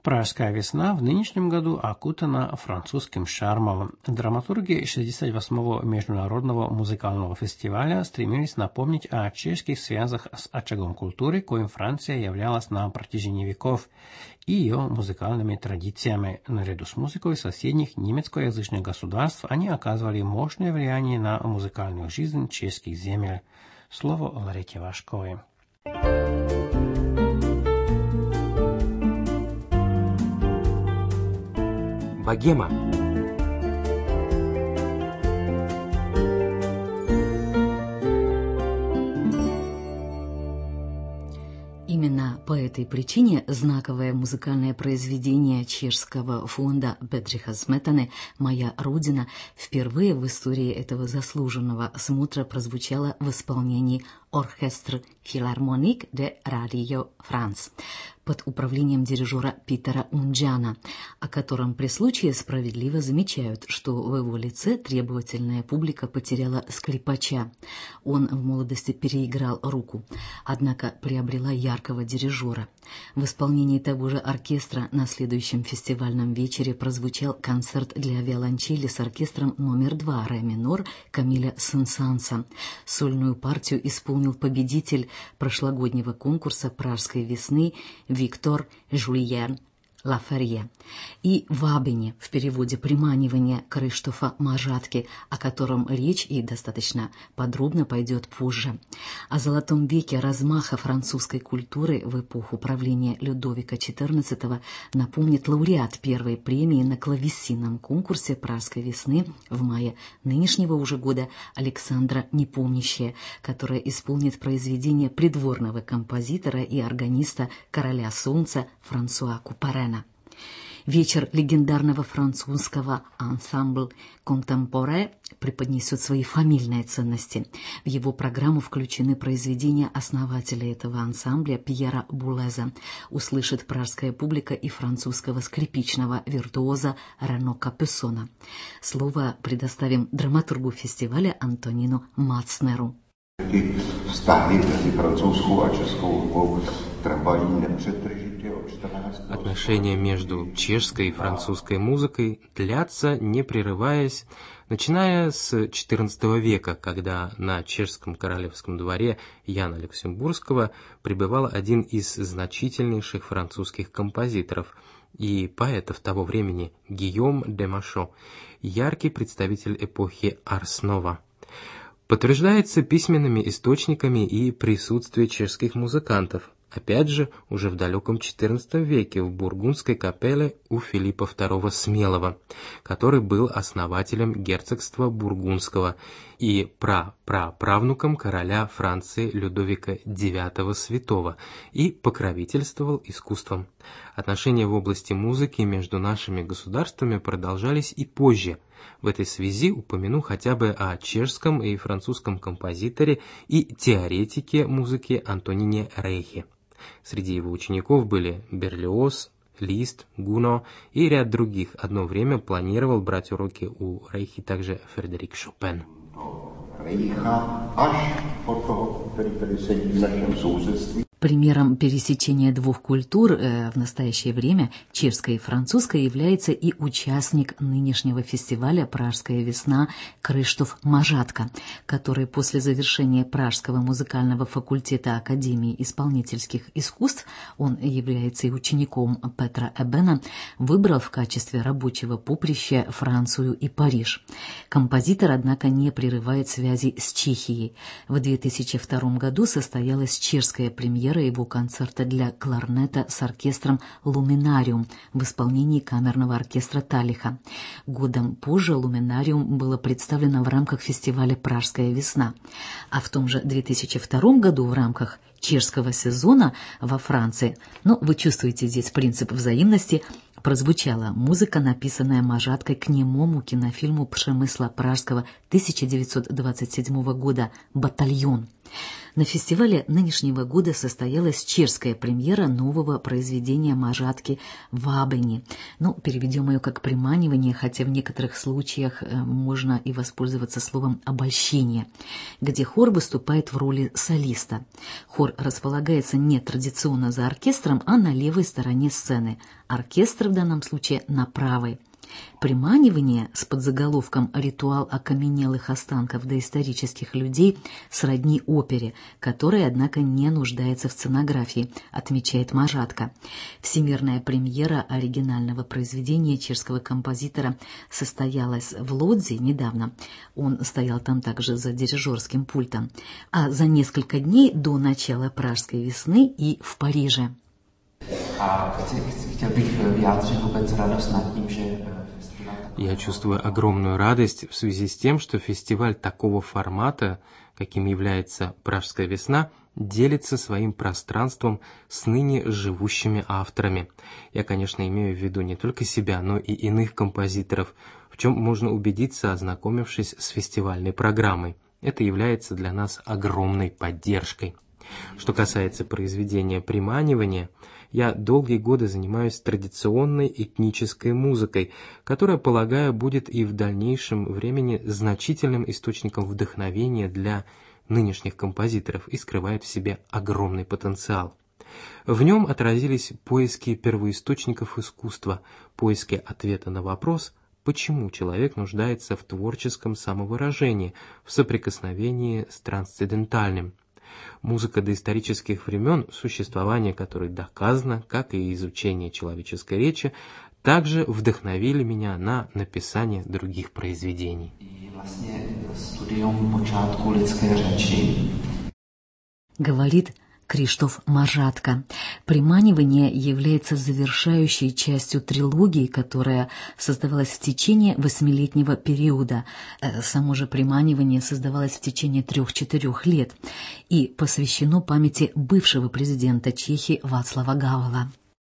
Пражская весна в нынешнем году окутана французским шармом. Драматурги 68-го международного музыкального фестиваля стремились напомнить о чешских связях с очагом культуры, коим Франция являлась на протяжении веков, и ее музыкальными традициями. Наряду с музыкой соседних немецкоязычных государств они оказывали мощное влияние на музыкальную жизнь чешских земель. Слово Ларете Вашковой. Богема. Именно по этой причине знаковое музыкальное произведение чешского фонда Бедřicha Smetany «Моя Родина» впервые в истории этого заслуженного смотра прозвучало в исполнении Orchestre Philharmonique de Radio France под управлением дирижера Питера Унджана, о котором при случае справедливо замечают, что в его лице требовательная публика потеряла скрипача. Он в молодости переиграл руку, однако приобрела яркого дирижера. В исполнении того же оркестра на следующем фестивальном вечере прозвучал концерт для виолончели с оркестром номер 2 ре минор Камиля Сен-Санса. Сольную партию исполнил победитель прошлогоднего конкурса «Пражской весны» Виктор Жульен Лаферье, и «Вабени» в переводе «Приманивание» Криштофа Мажатки, о котором речь и достаточно подробно пойдет позже. О золотом веке размаха французской культуры в эпоху правления Людовика XIV напомнит лауреат первой премии на клавесинном конкурсе «Пражской весны» в мае нынешнего уже года Александра Непомнящая, которая исполнит произведение придворного композитора и органиста короля солнца Франсуа Купарена. Вечер легендарного французского ансамбля «Контемпоре» преподнесет свои фамильные ценности. В его программу включены произведения основателя этого ансамбля Пьера Булеза. Услышит пражская публика и французского скрипичного виртуоза Рено Капюсона. Слово предоставим драматургу фестиваля Антонину Мацнеру. Vztahy mezi francouzskou a českou hudbou trvají nepřetržitě od 14. Отношения между чешской и французской музыкой длятся, не прерываясь, начиная с XIV века, когда на чешском королевском дворе Яна Люксембургского пребывал один из значительнейших французских композиторов и поэтов того времени Гийом де Машо, яркий представитель эпохи Арс-Нова. Подтверждается письменными источниками и присутствие чешских музыкантов, опять же, уже в далеком XIV веке в бургундской капелле у Филиппа II Смелого, который был основателем герцогства Бургундского и праправнуком короля Франции Людовика IX Святого и покровительствовал искусством. Отношения в области музыки между нашими государствами продолжались и позже. В этой связи упомяну хотя бы о чешском и французском композиторе и теоретике музыки Антонине Рейхе. Среди его учеников были Берлиоз, Лист, Гуно и ряд других. Одно время планировал брать уроки у Рейхи также Фредерик Шопен. Рейха аж от того, který sedí v našem sousedství. Примером пересечения двух культур в настоящее время, чешской и французской, является и участник нынешнего фестиваля «Пражская весна» Криштоф Мажатка, который после завершения Пражского музыкального факультета Академии исполнительских искусств, он является и учеником Петра Эбена, выбрал в качестве рабочего поприща Францию и Париж. Композитор, однако, не прерывает связи с Чехией. В 2002 году состоялась чешская премьера его концерта для кларнета с оркестром «Луминариум» в исполнении камерного оркестра Талиха. Годом позже «Луминариум» было представлено в рамках фестиваля «Пражская весна», а в том же 2002 году в рамках чешского сезона во Франции, вы чувствуете здесь принцип взаимности, прозвучала музыка, написанная Мажаткой к немому кинофильму Премысла Пражского 1927 года «Батальон». На фестивале нынешнего года состоялась чешская премьера нового произведения Mařátky «Vábení». Переведем ее как «приманивание», хотя в некоторых случаях можно и воспользоваться словом «обольщение», где хор выступает в роли солиста. Хор располагается не традиционно за оркестром, а на левой стороне сцены. Оркестр в данном случае на правой. Приманивание с подзаголовком «Ритуал окаменелых останков доисторических людей» сродни опере, которая, однако, не нуждается в сценографии, отмечает Mařátka. Всемирная премьера оригинального произведения чешского композитора состоялась в Лодзи недавно. Он стоял там также за дирижерским пультом. А за несколько дней до начала Пражской весны и в Париже. Я чувствую огромную радость в связи с тем, что фестиваль такого формата, каким является «Пражская весна», делится своим пространством с ныне живущими авторами. Я, конечно, имею в виду не только себя, но и иных композиторов, в чем можно убедиться, ознакомившись с фестивальной программой. Это является для нас огромной поддержкой. Что касается произведения «Приманивание», я долгие годы занимаюсь традиционной этнической музыкой, которая, полагаю, будет и в дальнейшем времени значительным источником вдохновения для нынешних композиторов и скрывает в себе огромный потенциал. В нем отразились поиски первоисточников искусства, поиски ответа на вопрос, почему человек нуждается в творческом самовыражении, в соприкосновении с трансцендентальным. Музыка доисторических времен, существование которой доказано, как и изучение человеческой речи, также вдохновили меня на написание других произведений. Говорит Криштоф Mařátka. «Приманивание» является завершающей частью трилогии, которая создавалась в течение 8-летнего периода. Само же «Приманивание» создавалось в течение 3-4 лет и посвящено памяти бывшего президента Чехии Václava Havla.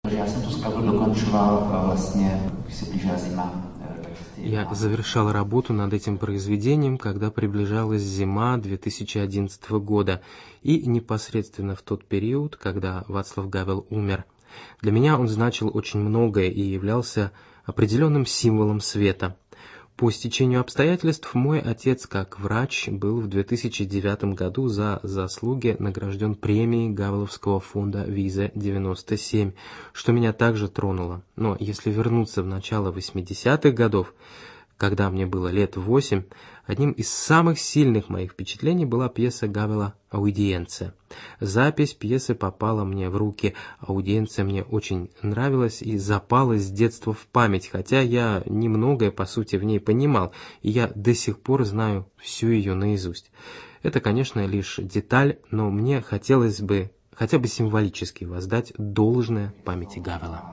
Я завершал работу над этим произведением, когда приближалась зима 2011 года, и непосредственно в тот период, когда Václav Havel умер. Для меня он значил очень многое и являлся определенным символом света. По стечению обстоятельств мой отец, как врач, был в 2009 году за заслуги награжден премией Гавеловского фонда «Виза-97», что меня также тронуло. Но если вернуться в начало 80-х годов, когда мне было лет 8, одним из самых сильных моих впечатлений была пьеса Гавела «Аудиенция». Запись пьесы попала мне в руки, «Аудиенция» мне очень нравилась и запала с детства в память, хотя я немногое, по сути, в ней понимал, и я до сих пор знаю всю ее наизусть. Это, конечно, лишь деталь, но мне хотелось бы хотя бы символически воздать должное памяти Гавела.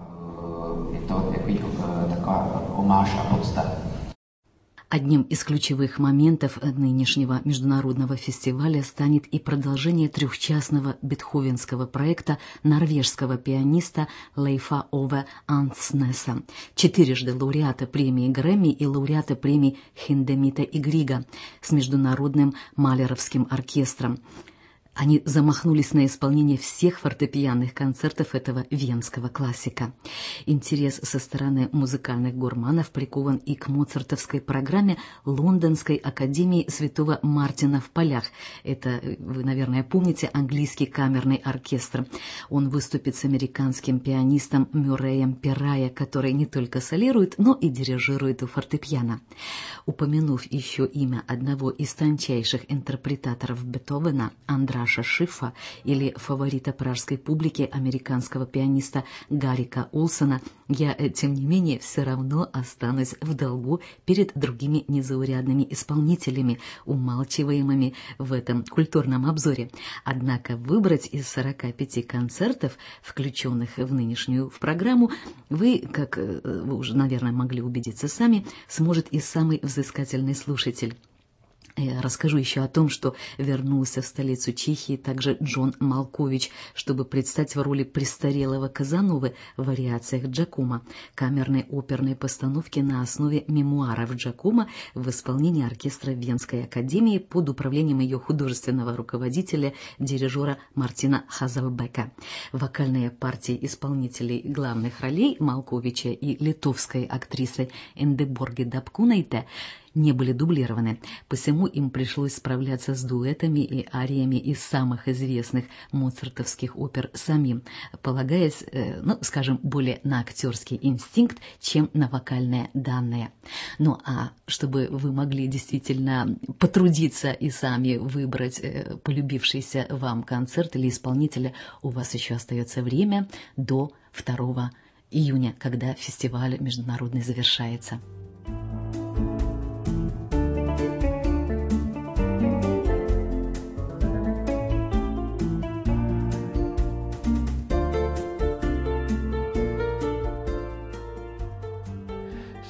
Одним из ключевых моментов нынешнего международного фестиваля станет и продолжение трехчастного бетховенского проекта норвежского пианиста Лейфа Ове Анснеса, 4-жды лауреата премии Грэмми и лауреата премии Хиндемита и Грига с Международным Малеровским оркестром. Они замахнулись на исполнение всех фортепианных концертов этого венского классика. Интерес со стороны музыкальных гурманов прикован и к моцартовской программе Лондонской академии Святого Мартина в Полях. Это, вы, наверное, помните, английский камерный оркестр. Он выступит с американским пианистом Мюрреем Перая, который не только солирует, но и дирижирует у фортепиано. Упомянув еще имя одного из тончайших интерпретаторов Бетховена, Андраша Шифа, или фаворита пражской публики американского пианиста Гарика Олсона, я, тем не менее, все равно останусь в долгу перед другими незаурядными исполнителями, умалчиваемыми в этом культурном обзоре. Однако выбрать из 45 концертов, включенных в нынешнюю программу, вы, как вы уже, наверное, могли убедиться сами, сможет и самый взыскательный слушатель. Расскажу еще о том, что вернулся в столицу Чехии также Джон Малкович, чтобы предстать в роли престарелого Казановы в вариациях Джакомо, камерной оперной постановки на основе мемуаров Джакомо в исполнении оркестра Венской академии под управлением ее художественного руководителя, дирижера Мартина Хазелбека. Вокальные партии исполнителей главных ролей Малковича и литовской актрисы Ингеборги Дапкунайте не были дублированы, посему им пришлось справляться с дуэтами и ариями из самых известных моцартовских опер самим, полагаясь, скажем, более на актерский инстинкт, чем на вокальные данные. Ну а чтобы вы могли действительно потрудиться и сами выбрать полюбившийся вам концерт или исполнителя, у вас еще остается время до 2 июня, когда фестиваль международный завершается.